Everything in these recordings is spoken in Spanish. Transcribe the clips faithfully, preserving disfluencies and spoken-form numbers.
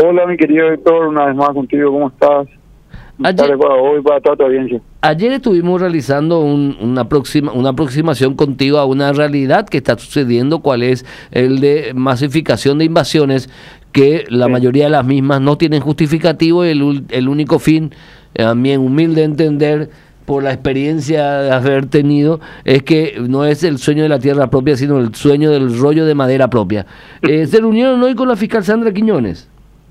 Hola, mi querido Héctor, una vez más contigo, ¿cómo estás? Ayer, para hoy, para toda tu audiencia. ayer estuvimos realizando un, una, aproxima, una aproximación contigo a una realidad que está sucediendo, cuál es el de masificación de invasiones, que la Sí. mayoría de las mismas no tienen justificativo y el, el único fin, a mi humilde entender, por la experiencia de haber tenido, es que no es el sueño de la tierra propia, sino el sueño del rollo de madera propia. Eh, se reunieron hoy con la fiscal Sandra Quiñones.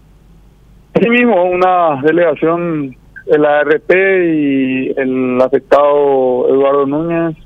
Así mismo, una delegación de la R P y el afectado Eduardo Núñez,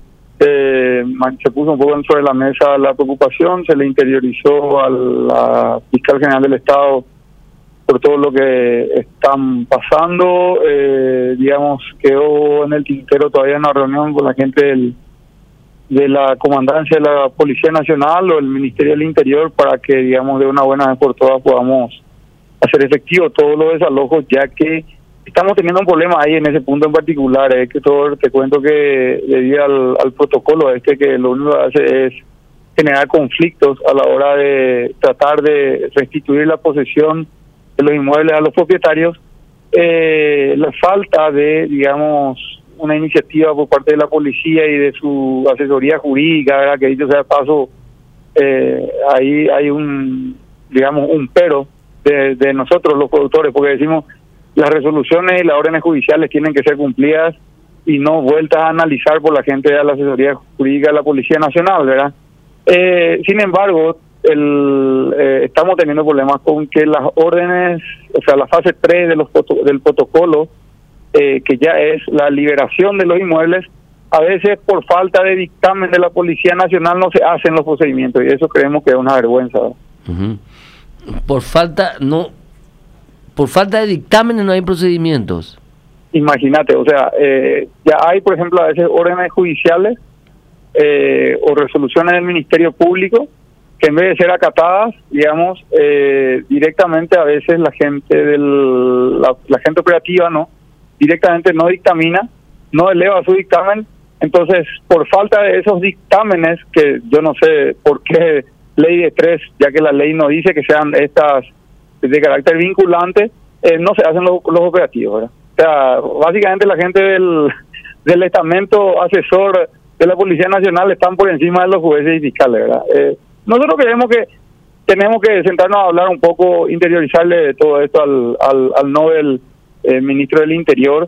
eh, se puso un poco sobre la mesa la preocupación, se le interiorizó a la fiscal general del Estado por todo lo que están pasando. Eh, digamos, quedó en el tintero todavía una reunión con la gente del, de la comandancia de la Policía Nacional o el Ministerio del Interior para que, digamos, de una buena vez por todas podamos hacer efectivo todos los desalojos, ya que estamos teniendo un problema ahí en ese punto en particular. Es que todo, te cuento que debido al, al protocolo este, que lo único que hace es generar conflictos a la hora de tratar de restituir la posesión de los inmuebles a los propietarios, eh, la falta de, digamos, una iniciativa por parte de la policía y de su asesoría jurídica, ¿verdad? Que dicho sea de paso, eh, ahí hay un, digamos, un pero de, de nosotros los productores, porque decimos las resoluciones y las órdenes judiciales tienen que ser cumplidas y no vueltas a analizar por la gente de la asesoría jurídica de la Policía Nacional, ¿verdad? Eh, sin embargo, el, eh, estamos teniendo problemas con que las órdenes, o sea, la fase tres de los del protocolo, eh, que ya es la liberación de los inmuebles, a veces por falta de dictamen de la Policía Nacional no se hacen los procedimientos, y eso creemos que es una vergüenza. Uh-huh. Por falta, no, por falta de dictámenes no hay procedimientos. Imagínate, o sea, eh, ya hay, por ejemplo, a veces órdenes judiciales eh, o resoluciones del Ministerio Público que en vez de ser acatadas, digamos, eh, directamente a veces la gente del la, la gente operativa no directamente no dictamina, no eleva su dictamen. Entonces, por falta de esos dictámenes, que yo no sé por qué ley de tres, ya que la ley no dice que sean estas de carácter vinculante, eh, no se hacen los, los operativos, ¿verdad? O sea, básicamente la gente del, del estamento asesor de la Policía Nacional están por encima de los jueces y fiscales, ¿verdad? Eh, nosotros creemos que tenemos que sentarnos a hablar un poco, interiorizarle de todo esto al, al, al Nobel eh, ministro del Interior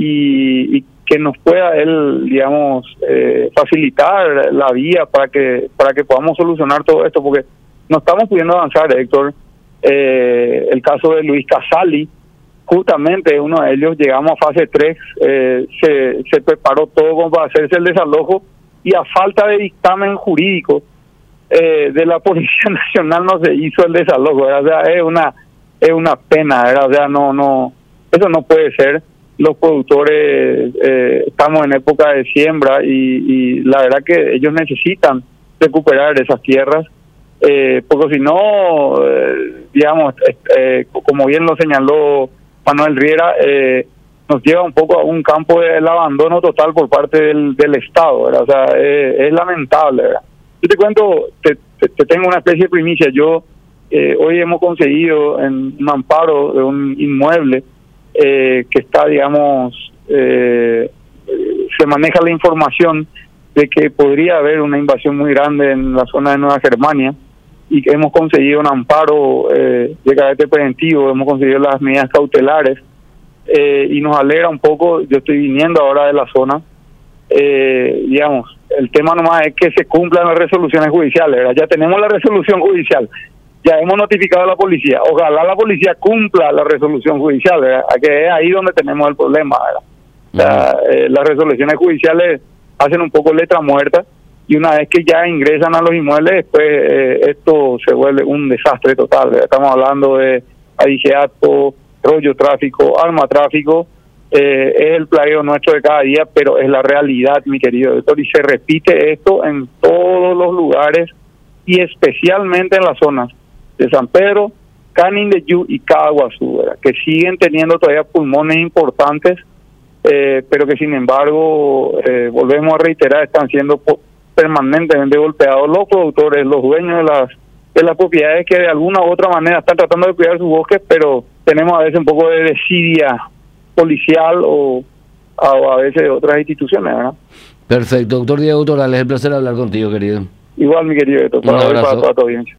y, y que nos pueda él, digamos, eh, facilitar la vía para que para que podamos solucionar todo esto, porque no estamos pudiendo avanzar, Héctor. Eh, el caso de Luis Casali, justamente uno de ellos, llegamos a fase tres, eh, se, se preparó todo como para hacerse el desalojo y a falta de dictamen jurídico eh, de la Policía Nacional no se hizo el desalojo, ¿verdad? O sea, es una es una pena, ¿verdad? O sea, no no eso no puede ser. Los productores eh, estamos en época de siembra y, y la verdad que ellos necesitan recuperar esas tierras, eh, porque si no, eh, digamos, eh, como bien lo señaló Manuel Riera, eh, nos lleva un poco a un campo del abandono total por parte del, del Estado, ¿verdad? O sea, eh, es lamentable, ¿verdad? Yo te cuento, te, te, te tengo una especie de primicia. Yo eh, hoy hemos conseguido en un amparo de un inmueble eh, que está, digamos, eh, se maneja la información de que podría haber una invasión muy grande en la zona de Nueva Germania, y que hemos conseguido un amparo eh, de carácter preventivo, hemos conseguido las medidas cautelares, eh, y nos alegra un poco. Yo estoy viniendo ahora de la zona, eh, digamos, el tema nomás es que se cumplan las resoluciones judiciales, ¿verdad? Ya tenemos la resolución judicial, ya hemos notificado a la policía, ojalá la policía cumpla la resolución judicial, ¿verdad? Que es ahí donde tenemos el problema, ¿verdad? O sea, eh, las resoluciones judiciales hacen un poco letra muerta, y una vez que ya ingresan a los inmuebles, después eh, esto se vuelve un desastre total, ¿verdad? Estamos hablando de abigeato, rollo tráfico, arma tráfico, eh, es el plagueo nuestro de cada día, pero es la realidad, mi querido doctor, y se repite esto en todos los lugares y especialmente en las zonas de San Pedro, Canindeyú y Caguazú, ¿verdad? Que siguen teniendo todavía pulmones importantes, eh, pero que sin embargo, eh, volvemos a reiterar, están siendo permanentemente golpeados los productores, los dueños de las de las propiedades que de alguna u otra manera están tratando de cuidar sus bosques, pero tenemos a veces un poco de desidia policial o, o a veces de otras instituciones, ¿verdad? Perfecto, doctor Diego Torales, es un placer hablar contigo, querido. Igual, mi querido Beto, para, para toda tu audiencia.